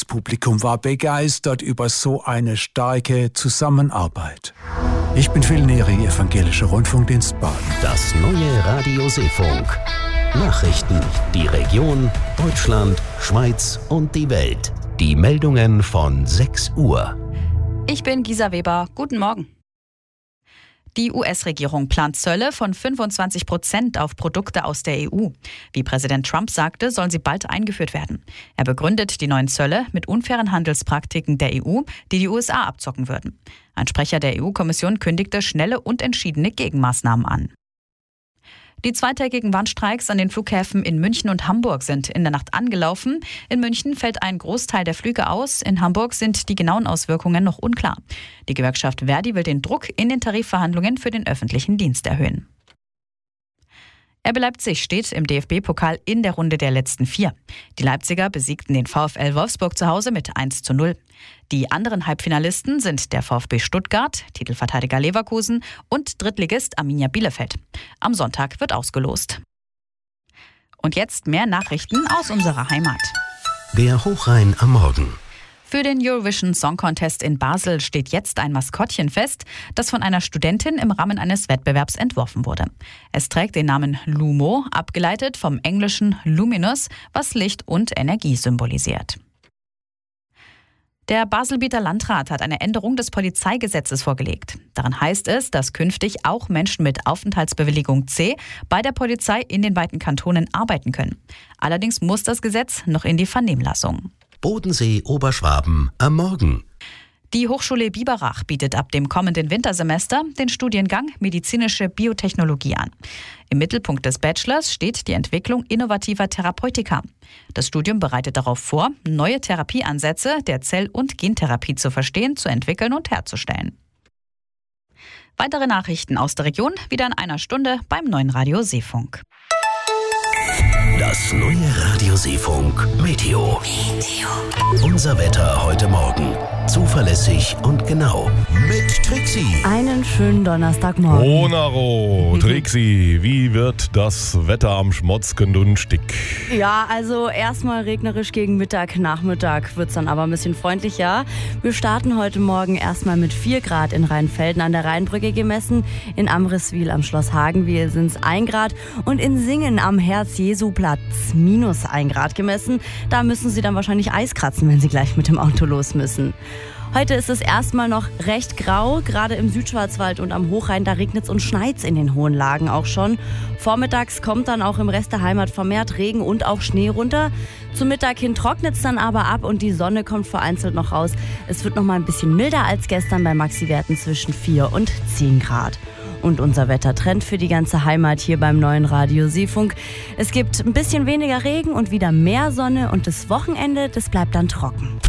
Publikum war begeistert über so eine starke Zusammenarbeit. Ich bin Phil Neri, Evangelischer Rundfunkdienst Baden. Das neue Radio Seefunk. Nachrichten, die Region, Deutschland, Schweiz und die Welt. Die Meldungen von 6 Uhr. Ich bin Gisa Weber. Guten Morgen. Die US-Regierung plant Zölle von 25% auf Produkte aus der EU. Wie Präsident Trump sagte, sollen sie bald eingeführt werden. Er begründet die neuen Zölle mit unfairen Handelspraktiken der EU, die die USA abzocken würden. Ein Sprecher der EU-Kommission kündigte schnelle und entschiedene Gegenmaßnahmen an. Die zweitägigen Warnstreiks an den Flughäfen in München und Hamburg sind in der Nacht angelaufen. In München fällt ein Großteil der Flüge aus. In Hamburg sind die genauen Auswirkungen noch unklar. Die Gewerkschaft Verdi will den Druck in den Tarifverhandlungen für den öffentlichen Dienst erhöhen. RB Leipzig steht im DFB-Pokal in der Runde der letzten 4. Die Leipziger besiegten den VfL Wolfsburg zu Hause mit 1:0. Die anderen Halbfinalisten sind der VfB Stuttgart, Titelverteidiger Leverkusen und Drittligist Arminia Bielefeld. Am Sonntag wird ausgelost. Und jetzt mehr Nachrichten aus unserer Heimat. Der Hochrhein am Morgen. Für den Eurovision Song Contest in Basel steht jetzt ein Maskottchen fest, das von einer Studentin im Rahmen eines Wettbewerbs entworfen wurde. Es trägt den Namen Lumo, abgeleitet vom englischen Luminous, was Licht und Energie symbolisiert. Der Baselbieter Landrat hat eine Änderung des Polizeigesetzes vorgelegt. Darin heißt es, dass künftig auch Menschen mit Aufenthaltsbewilligung C bei der Polizei in den beiden Kantonen arbeiten können. Allerdings muss das Gesetz noch in die Vernehmlassung. Bodensee Oberschwaben am Morgen. Die Hochschule Biberach bietet ab dem kommenden Wintersemester den Studiengang Medizinische Biotechnologie an. Im Mittelpunkt des Bachelors steht die Entwicklung innovativer Therapeutika. Das Studium bereitet darauf vor, neue Therapieansätze der Zell- und Gentherapie zu verstehen, zu entwickeln und herzustellen. Weitere Nachrichten aus der Region wieder in einer Stunde beim neuen Radio Seefunk. Das neue Radio Seefunk Meteo. Unser Wetter heute Morgen. Zuverlässig und genau. Mit Trixi. Einen schönen Donnerstagmorgen. Onaro, Trixi, wie wird das Wetter am Schmotzken-Dunstig? Ja, also erstmal regnerisch gegen Mittag, Nachmittag wird es dann aber ein bisschen freundlicher. Wir starten heute Morgen erstmal mit 4 Grad in Rheinfelden an der Rheinbrücke gemessen. In Amriswil am Schloss Hagenwil sind es 1 Grad und in Singen am Herz-Jesu-Platz -1 Grad gemessen. Da müssen Sie dann wahrscheinlich Eis kratzen, wenn Sie gleich mit dem Auto los müssen. Heute ist es erstmal noch recht grau, gerade im Südschwarzwald und am Hochrhein, da regnet es und schneit es in den hohen Lagen auch schon. Vormittags kommt dann auch im Rest der Heimat vermehrt Regen und auch Schnee runter. Zum Mittag hin trocknet es dann aber ab und die Sonne kommt vereinzelt noch raus. Es wird noch mal ein bisschen milder als gestern bei Maxiwerten zwischen 4 und 10 Grad. Und unser Wettertrend für die ganze Heimat hier beim neuen Radio Seefunk. Es gibt ein bisschen weniger Regen und wieder mehr Sonne und das Wochenende, das bleibt dann trocken.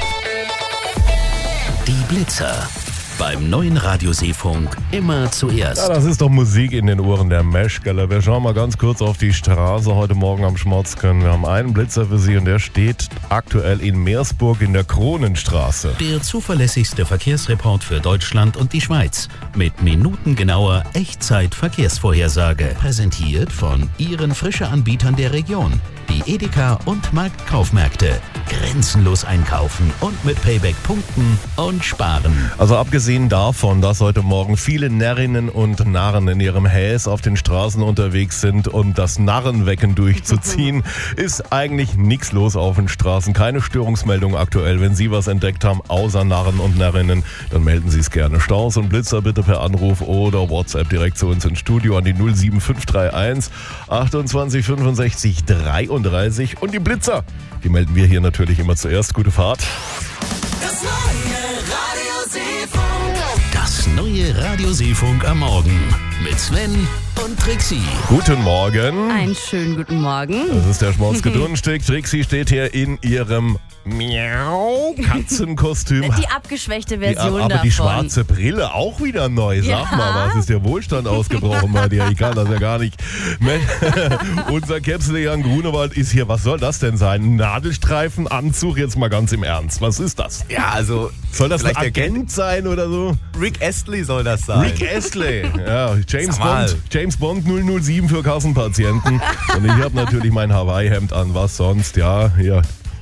Die Blitzer. Beim neuen Radio Seefunk immer zuerst. Ja, das ist doch Musik in den Ohren der Meschkeller. Wir schauen mal ganz kurz auf die Straße heute Morgen am Schmotzken. Wir haben einen Blitzer für Sie und der steht aktuell in Meersburg in der Kronenstraße. Der zuverlässigste Verkehrsreport für Deutschland und die Schweiz. Mit minutengenauer Echtzeit-Verkehrsvorhersage. Präsentiert von Ihren Frische-Anbietern der Region. Die Edeka und Marktkaufmärkte. Grenzenlos einkaufen und mit Payback punkten und sparen. Also abgesehen davon, dass heute Morgen viele Närrinnen und Narren in ihrem Häs auf den Straßen unterwegs sind und das Narrenwecken durchzuziehen, ist eigentlich nichts los auf den Straßen. Keine Störungsmeldung aktuell. Wenn Sie was entdeckt haben, außer Narren und Närrinnen, dann melden Sie es gerne. Staus und Blitzer bitte per Anruf oder WhatsApp direkt zu uns ins Studio an die 07531 28 65 33. Und die Blitzer, die melden wir hier natürlich immer zuerst. Gute Fahrt. Das neue Radio Seefunk. Das neue Radio Seefunk am Morgen. Mit Sven und Trixi. Guten Morgen. Einen schönen guten Morgen. Das ist der Schmotzke-Dunstig. Trixi steht hier in ihrem Katzenkostüm. Die abgeschwächte Version aber davon. die schwarze Brille auch wieder neu. Sag mal, was ist der Wohlstand ausgebrochen bei dir? Ich kann das ja gar nicht. Unser Käpsel Jan Grunewald ist hier. Was soll das denn sein? Ein Nadelstreifenanzug? Jetzt mal ganz im Ernst. Was ist das? Ja, also soll das ein vielleicht Agent sein oder so? Rick Astley soll das sein. Rick Astley. Ja, James Bond 007 für Kassenpatienten. Und ich habe natürlich mein Hawaii-Hemd an. Was sonst? Ja, hier.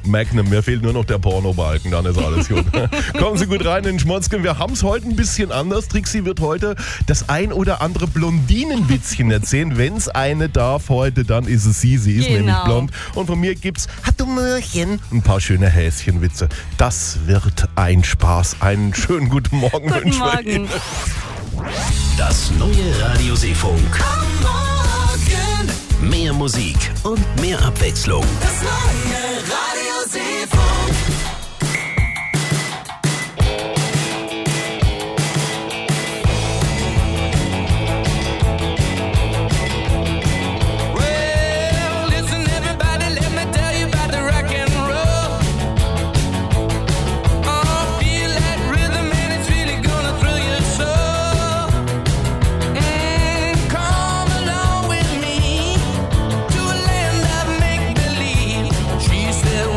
Magnum, mir fehlt nur noch der Pornobalken, dann ist alles gut. Kommen Sie gut rein in den Schmotzken. Wir haben es heute ein bisschen anders. Trixi wird heute das ein oder andere Blondinenwitzchen erzählen. Wenn es eine darf heute, dann ist es sie. Sie ist nämlich blond. Und von mir gibt's Hattumörchen, ein paar schöne Häschenwitze. Das wird ein Spaß. Einen schönen guten Morgen wünsche ich Ihnen. Das neue Radio Seefunk. Mehr Musik und mehr Abwechslung. Das neue Radio Seefunk. Well, listen everybody, let me tell you about the rock and roll. Oh, feel that rhythm and it's really gonna thrill your soul. Come along with me to a land of make-believe. She said,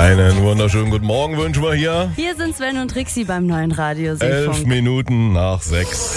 Einen wunderschönen guten Morgen wünschen wir hier. Hier sind Sven und Trixi beim neuen Radio 11 Seefunk. Minuten nach 6.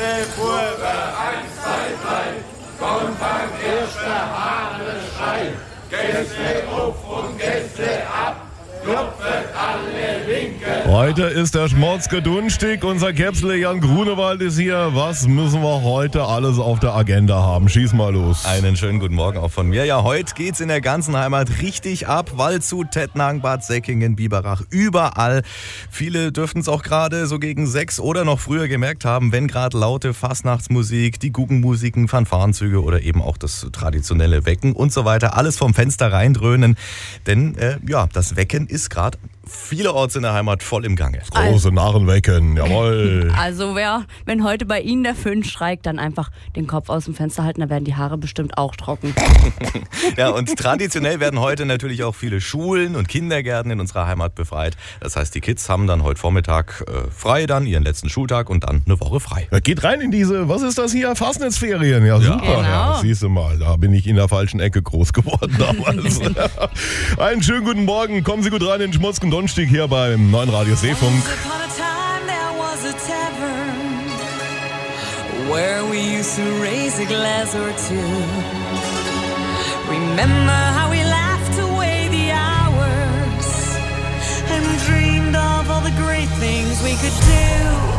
Heute ist der Schmotzke Dunstig, unser Käpsle Jan Grunewald ist hier. Was müssen wir heute alles auf der Agenda haben? Schieß mal los. Einen schönen guten Morgen auch von mir. Ja, heute geht's in der ganzen Heimat richtig ab. Waldshut, Tettnang, Bad Säckingen, Biberach, überall. Viele dürften es auch gerade so gegen 6 oder noch früher gemerkt haben, wenn gerade laute Fastnachtsmusik, die Guggenmusiken, Fanfarenzüge oder eben auch das traditionelle Wecken und so weiter, alles vom Fenster reindröhnen. Denn das Wecken ist gerade vielerorts in der Heimat voll im Gange. Große Narren wecken, jawohl. Also wenn heute bei Ihnen der Föhn streikt, dann einfach den Kopf aus dem Fenster halten, da werden die Haare bestimmt auch trocken. Ja, und traditionell werden heute natürlich auch viele Schulen und Kindergärten in unserer Heimat befreit. Das heißt, die Kids haben dann heute Vormittag frei, dann ihren letzten Schultag und dann eine Woche frei. Ja, geht rein in diese, was ist das hier? Fastnachtsferien. Ja, super. Genau. Ja, siehst du mal, da bin ich in der falschen Ecke groß geworden damals. Einen schönen guten Morgen. Kommen Sie gut rein in den Schmutzken Donnerstag hier beim neuen Radio Seefunk. Once upon a time there was a tavern where we used to raise a glass or two. Remember how we laughed away the hours and dreamed of all the great things we could do.